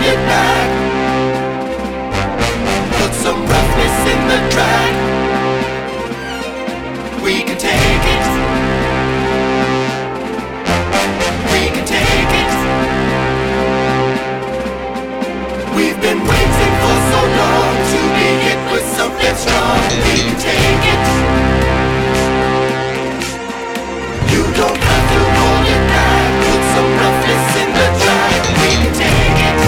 it back. Put some roughness in the track. We can take it. We can take it. We've been waiting for so long to be hit with something strong. We can take it. You don't have to hold it back. Put some roughness in the track. We can take it.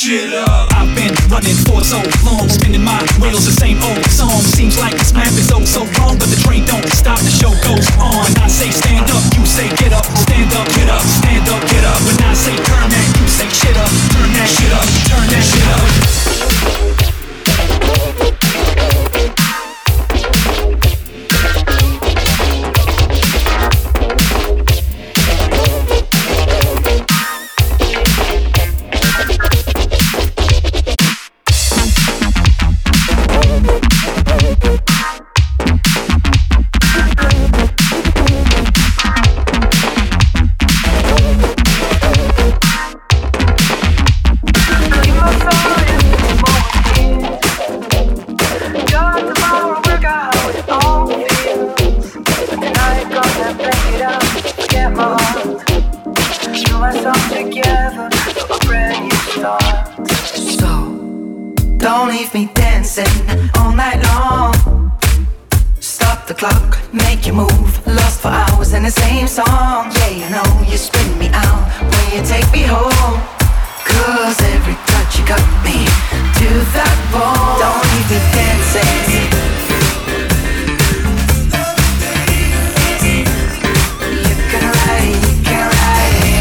shit up. I've been running for so long, spinning my wheels, the same old song. Seems like this map is oh so long, but the train don't stop, the show goes on. I say stand up, you say get up, stand up, get up, stand up, get up. When I say turn that, you say shit up, turn that shit up, turn that shit up. Don't leave me dancing all night long. Stop the clock, make you move. Lost for hours in the same song. Yeah, you know you spin me out when you take me home. Cause every touch you got me to that bone. Don't leave me dancing. You can ride it, you can ride it.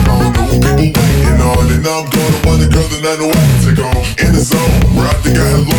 I know I can take on in the zone where I think I have